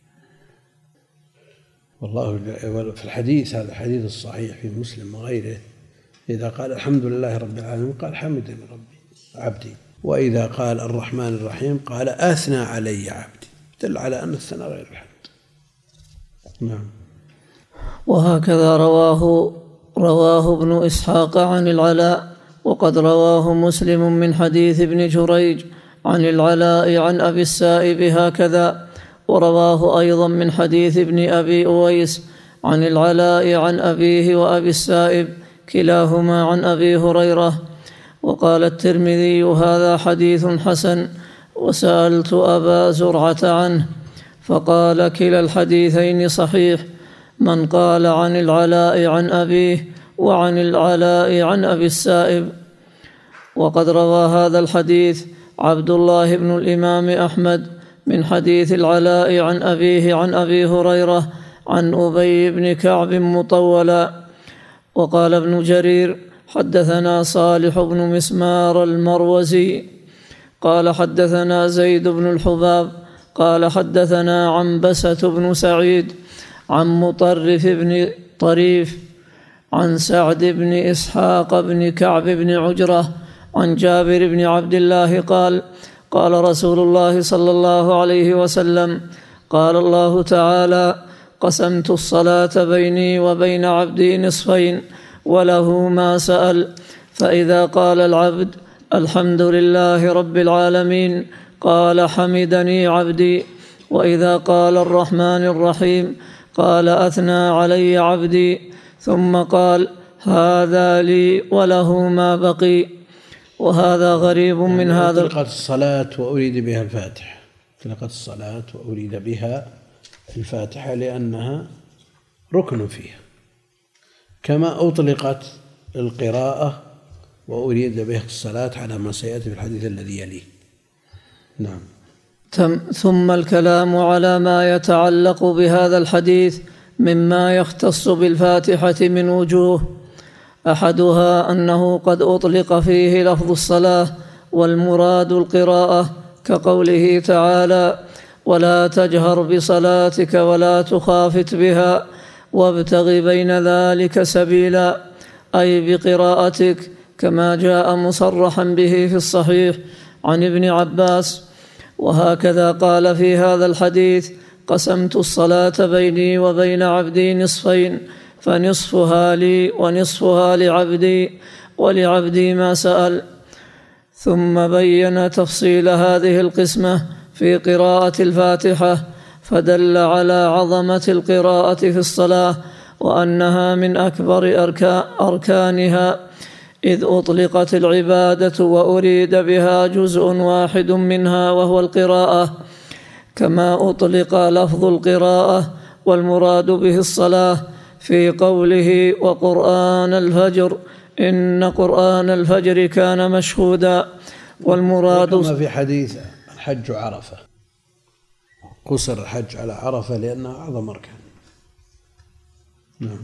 Speaker 1: والله في الحديث، هذا الحديث الصحيح في مسلم وغيره، إذا قال الحمد لله رب العالمين قال حمدني ربي عبدي، وإذا قال الرحمن الرحيم قال أثنى علي عبدي، دل على أن الثناء غير الحمد. نعم.
Speaker 2: وهكذا رواه رواه ابن إسحاق عن العلاء، وقد رواه مسلم من حديث ابن جريج عن العلاء عن أبي السائب هكذا، ورواه أيضا من حديث ابن أبي أويس عن العلاء عن أبيه وأبي السائب كلاهما عن أبي هريرة. وقال الترمذي هذا حديث حسن، وسألت أبا زرعة عنه فقال كلا الحديثين صحيح، من قال عن العلاء عن أبيه وعن العلاء عن أبي السائب. وقد روى هذا الحديث عبد الله بن الإمام أحمد من حديث العلاء عن أبيه عن أبي هريرة عن أبي بن كعب مطولا. وقال ابن جرير حدثنا صالح بن مسمار المروزي قال حدثنا زيد بن الحباب قال حدثنا عنبسة بن سعيد عن مطرف بن طريف عن سعد بن إسحاق بن كعب بن عجرة عن جابر بن عبد الله قال قال رسول الله صلى الله عليه وسلم قال الله تعالى قسمت الصلاة بيني وبين عبدي نصفين وله ما سأل، فإذا قال العبد الحمد لله رب العالمين قال حمدني عبدي، وإذا قال الرحمن الرحيم قال أثنى علي عبدي، ثم قال هذا لي وله ما بقي. وهذا غريب من
Speaker 1: يعني
Speaker 2: هذا.
Speaker 1: أطلقت الصلاة وأريد بها الفاتحة، أطلقت الصلاة وأريد بها الفاتحة لأنها ركن فيها، كما أطلقت القراءة وأريد بها الصلاة على ما سيأتي في الحديث الذي يليه. نعم.
Speaker 2: ثم الكلام على ما يتعلق بهذا الحديث مما يختص بالفاتحة من وجوه، أحدها أنه قد أطلق فيه لفظ الصلاة والمراد القراءة، كقوله تعالى ولا تجهر بصلاتك ولا تخافت بها وابتغ بين ذلك سبيلا، أي بقراءتك، كما جاء مصرحا به في الصحيح عن ابن عباس. وهكذا قال في هذا الحديث قسمت الصلاة بيني وبين عبدي نصفين فنصفها لي ونصفها لعبدي ولعبدي ما سأل. ثم بين تفصيل هذه القسمة في قراءة الفاتحة، فدل على عظمة القراءة في الصلاة وأنها من أكبر أركانها، إذ أطلقت العبادة وأريد بها جزء واحد منها وهو القراءة، كما أطلق لفظ القراءة والمراد به الصلاة في قوله وقرآن الفجر إن قرآن الفجر كان مشهودا. والمراد
Speaker 1: كما في حديث الحج عرفة، قصر الحج على عرفة لأنها أعظم أركان. نعم.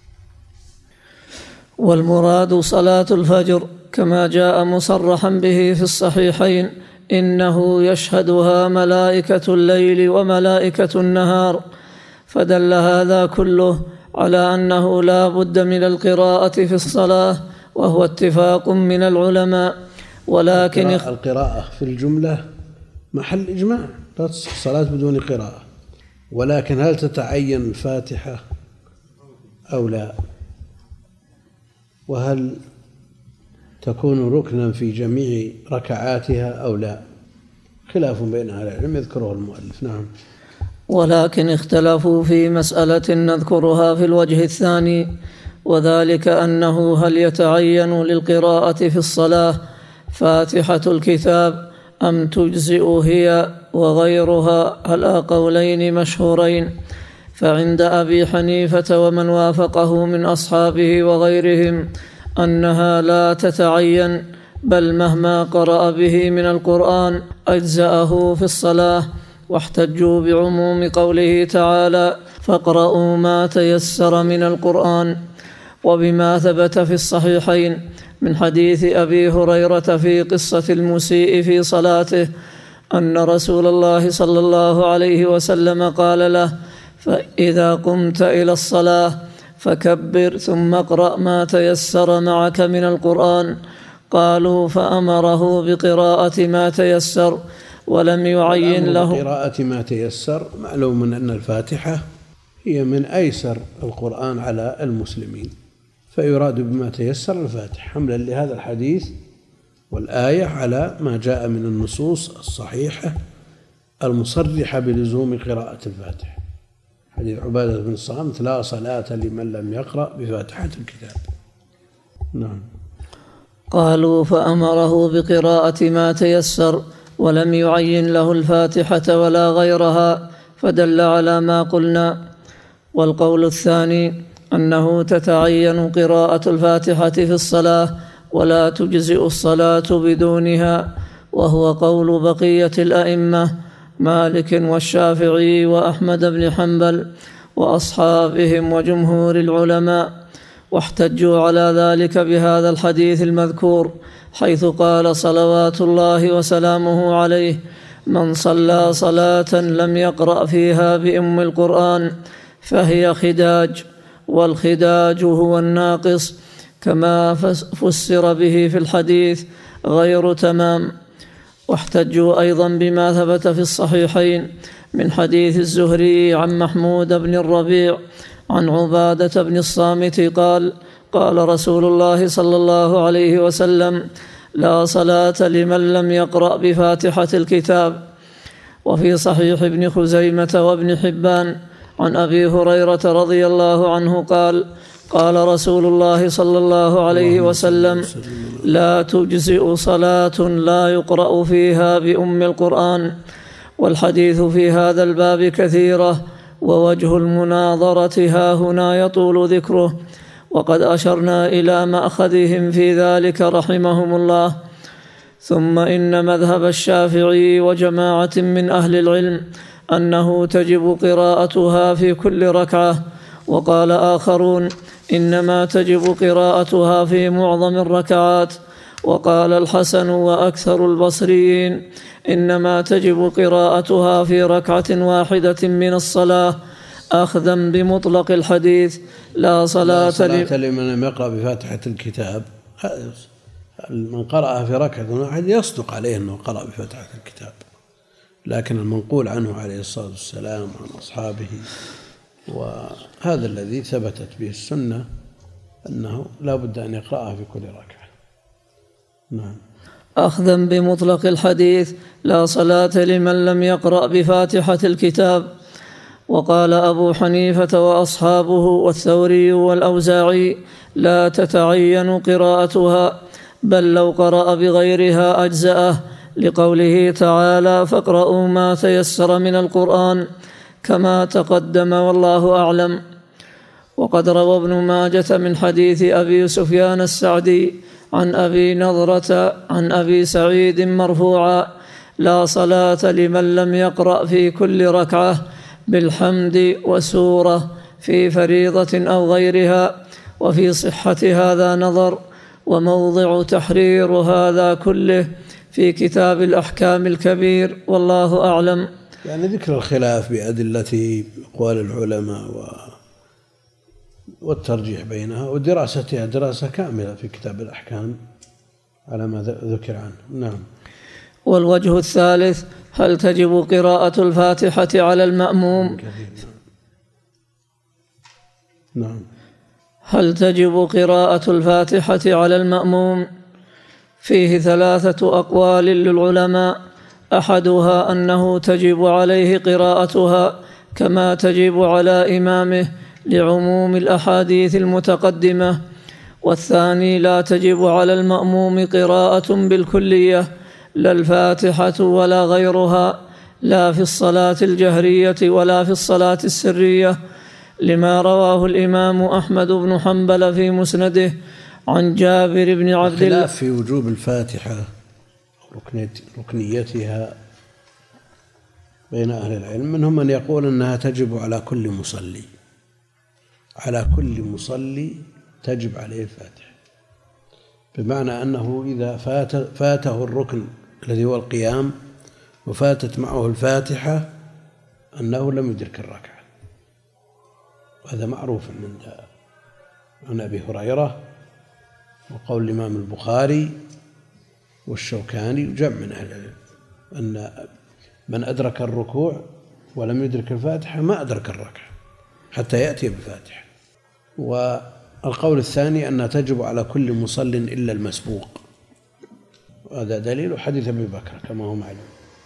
Speaker 2: والمراد صلاة الفجر كما جاء مصرحا به في الصحيحين إنه يشهدها ملائكة الليل وملائكة النهار، فدل هذا كله على أنه لا بد من القراءة في الصلاة، وهو اتفاق من العلماء. ولكن
Speaker 1: القراءة في الجملة محل إجماع، لا تصح الصلاة بدون قراءة، ولكن هل تتعين الفاتحة أو لا؟ وهل تكون ركنا في جميع ركعاتها أو لا؟ خلاف بين أهل العلم يذكره المؤلف. نعم.
Speaker 2: ولكن اختلفوا في مسألة نذكرها في الوجه الثاني، وذلك أنه هل يتعين للقراءة في الصلاة فاتحة الكتاب أم تجزئ هي وغيرها على قولين مشهورين، فعند أبي حنيفة ومن وافقه من أصحابه وغيرهم أنها لا تتعين، بل مهما قرأ به من القرآن أجزأه في الصلاة، واحتجوا بعموم قوله تعالى فاقرؤوا ما تيسر من القرآن، وبما ثبت في الصحيحين من حديث أبي هريرة في قصة المسيء في صلاته أن رسول الله صلى الله عليه وسلم قال له فإذا قمت إلى الصلاة فكبر ثم اقرأ ما تيسر معك من القرآن. قالوا فأمره بقراءة ما تيسر ولم يعين له
Speaker 1: قراءة ما تيسر. معلوم أن الفاتحة هي من أيسر القرآن على المسلمين، فيراد بما تيسر الفاتحة حملا لهذا الحديث والآية على ما جاء من النصوص الصحيحة المصرحة بلزوم قراءة الفاتحة. حديث عبادة بن الصامت لا صلاة لمن لم يقرأ بفاتحة الكتاب. نعم.
Speaker 2: قالوا فأمره بقراءة ما تيسر ولم يعين له الفاتحة ولا غيرها، فدل على ما قلنا. والقول الثاني أنه تتعين قراءة الفاتحة في الصلاة ولا تجزئ الصلاة بدونها، وهو قول بقية الأئمة مالك والشافعي وأحمد بن حنبل وأصحابهم وجمهور العلماء، واحتجوا على ذلك بهذا الحديث المذكور حيث قال صلوات الله وسلامه عليه من صلى صلاة لم يقرأ فيها بأم القرآن فهي خداج، والخداج هو الناقص كما فسر به في الحديث غير تمام. واحتجوا أيضا بما ثبت في الصحيحين من حديث الزهري عن محمود بن الربيع عن عبادة بن الصامت قال قال رسول الله صلى الله عليه وسلم لا صلاة لمن لم يقرأ بفاتحة الكتاب. وفي صحيح ابن خزيمة وابن حبان عن أبي هريرة رضي الله عنه قال قال رسول الله صلى الله عليه وسلم لا تجزئ صلاة لا يقرأ فيها بأم القرآن. والحديث في هذا الباب كثيرة، ووجه المناظرة ها هنا يطول ذكره، وقد أشرنا إلى مأخذهم في ذلك رحمهم الله. ثم إن مذهب الشافعي وجماعة من أهل العلم أنه تجب قراءتها في كل ركعة، وقال آخرون إنما تجب قراءتها في معظم الركعات، وقال الحسن وأكثر البصريين إنما تجب قراءتها في ركعة واحدة من الصلاة أخذا بمطلق الحديث لا صلاة,
Speaker 1: لا صلاة لمن لم يقرأ بفاتحة الكتاب. من قرأها في ركعة واحدة يصدق عليه أنه قرأ بفاتحة الكتاب، لكن المنقول عنه عليه الصلاة والسلام عن أصحابه وهذا الذي ثبتت به السنة أنه لا بد أن يقرأها في كل ركعة. نعم.
Speaker 2: أخذا بمطلق الحديث لا صلاة لمن لم يقرأ بفاتحة الكتاب. وقال أبو حنيفة وأصحابه والثوري والأوزاعي لا تتعين قراءتها، بل لو قرأ بغيرها أجزأه، لقوله تعالى فاقرؤوا ما تيسر من القرآن كما تقدم والله أعلم. وقد روى ابن ماجة من حديث أبي سفيان السعدي عن أبي نضرة عن أبي سعيد مرفوعا لا صلاة لمن لم يقرأ في كل ركعة بالحمد وسورة في فريضة أو غيرها. وفي صحة هذا نظر، وموضع تحرير هذا كله في كتاب الأحكام الكبير والله أعلم.
Speaker 1: يعني ذكر الخلاف بأدلة أقوال العلماء و... والترجيح بينها ودراستها دراسة كاملة في كتاب الأحكام على ما ذكر عنه. نعم.
Speaker 2: والوجه الثالث هل تجب قراءة الفاتحة على المأموم؟
Speaker 1: نعم.
Speaker 2: هل تجب قراءة الفاتحة على المأموم؟ فيه ثلاثة أقوال للعلماء، أحدها أنه تجب عليه قراءتها كما تجب على إمامه لعموم الأحاديث المتقدمة، والثاني لا تجب على المأموم قراءة بالكلية لا الفاتحة ولا غيرها، لا في الصلاة الجهرية ولا في الصلاة السرية، لما رواه الإمام أحمد بن حنبل في مسنده عن جابر بن عبد الله.
Speaker 1: خلاف في وجوب الفاتحة ركنيتها بين أهل العلم، منهم من يقول أنها تجب على كل مصلي، على كل مصلي تجب عليه الفاتحة، بمعنى أنه إذا فات فاته الركن الذي هو القيام وفاتت معه الفاتحة أنه لم يدرك الركعة. هذا معروف عند عن أبي هريرة وقول الإمام البخاري والشوكاني وجمع من أهل العلم أن من أدرك الركوع ولم يدرك الفاتحة ما أدرك الركعة حتى يأتي بالفاتحة. والقول الثاني أنها تجب على كل مصل إلا المسبوق، وهذا دليل حديث أبي بكر كما هو معلوم.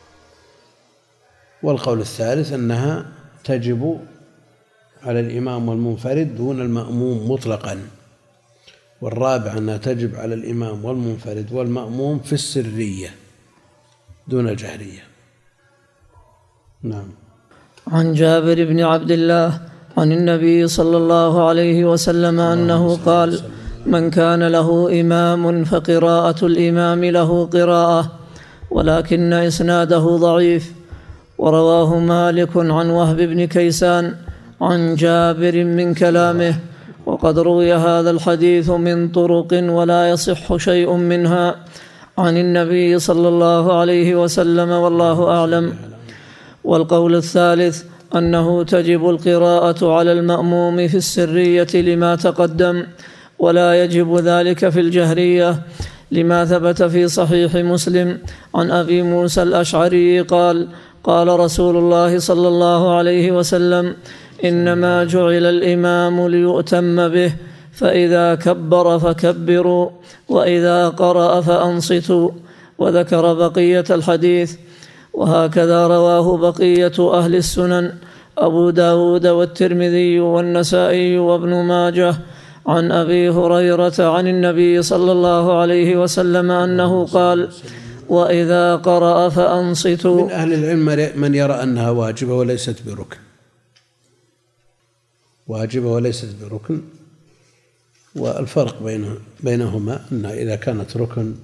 Speaker 1: والقول الثالث أنها تجب على الإمام والمنفرد دون المأموم مطلقا. والرابع أنها تجب على الإمام والمنفرد والمأموم في السرية دون الجهرية. نعم.
Speaker 2: عن جابر بن عبد الله عن النبي صلى الله عليه وسلم أنه قال: من كان له إمام فقراءة الإمام له قراءة، ولكن إسناده ضعيف. ورواه مالك عن وهب بن كيسان عن جابر من كلامه، وقد روي هذا الحديث من طرق ولا يصح شيء منها عن النبي صلى الله عليه وسلم، والله أعلم. والقول الثالث أنه تجب القراءة على المأموم في السرية لما تقدم، ولا يجب ذلك في الجهرية لما ثبت في صحيح مسلم عن أبي موسى الأشعري قال: قال رسول الله صلى الله عليه وسلم: إنما جعل الإمام ليؤتم به، فإذا كبر فكبروا، وإذا قرأ فأنصتوا. وذكر بقية الحديث. وهكذا رواه بقية أهل السنن أبو داود والترمذي والنسائي وابن ماجه عن أبي هريرة عن النبي صلى الله عليه وسلم أنه قال: وإذا قرأ فأنصتوا.
Speaker 1: من أهل العلم من يرى أنها واجبة وليست بركن، واجبة وليست بركن. والفرق بينهما أنها إذا كانت ركن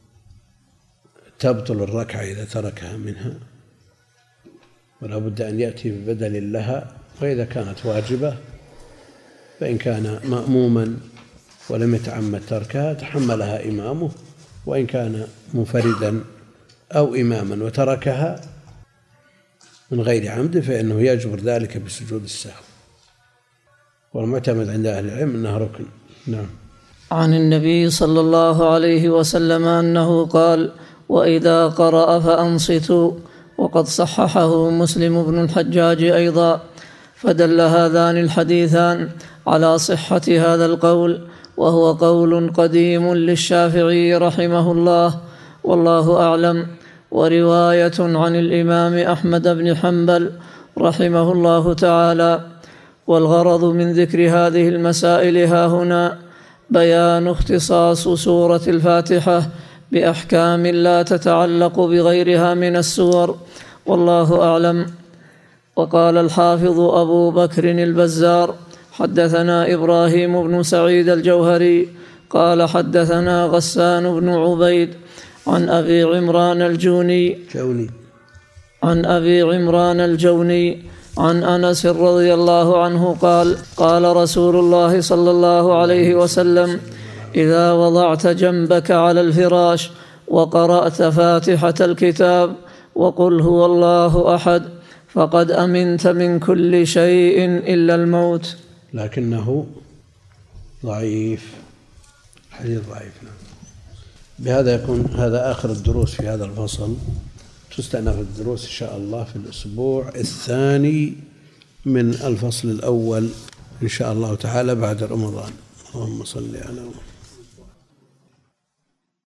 Speaker 1: تبطل الركعة إذا تركها منها، ولا بد أن يأتي ببدل لها. وإذا كانت واجبة فإن كان مأموما ولم يتعمد تركها تحملها إمامه، وإن كان منفردا أو إماما وتركها من غير عمد فإنه يجبر ذلك بسجود السهو. والمعتمد عند أهل العلم أنها ركن. نعم.
Speaker 2: عن النبي صلى الله عليه وسلم أنه قال: وإذا قرأ فأنصتوا. وقد صححه مسلم بن الحجاج أيضا. فدل هذان الحديثان على صحة هذا القول، وهو قول قديم للشافعي رحمه الله، والله أعلم. ورواية عن الإمام أحمد بن حنبل رحمه الله تعالى. والغرض من ذكر هذه المسائل هاهنا بيان اختصاص سورة الفاتحة بأحكام لا تتعلق بغيرها من السور، والله أعلم. وقال الحافظ أبو بكر البزار: حدثنا إبراهيم بن سعيد الجوهري قال حدثنا غسان بن عبيد عن أبي عمران الجوني
Speaker 1: جوني
Speaker 2: عن أبي عمران الجوني عن أنس رضي الله عنه قال: قال رسول الله صلى الله عليه وسلم: إذا وضعت جنبك على الفراش وقرأت فاتحة الكتاب وقل هو الله أحد فقد أمنت من كل شيء إلا الموت.
Speaker 1: لكنه ضعيف، حديث ضعيف. بهذا يكون هذا آخر الدروس في هذا الفصل. تستأنف الدروس إن شاء الله في الأسبوع الثاني من الفصل الأول إن شاء الله تعالى بعد رمضان. اللهم صل على محمد.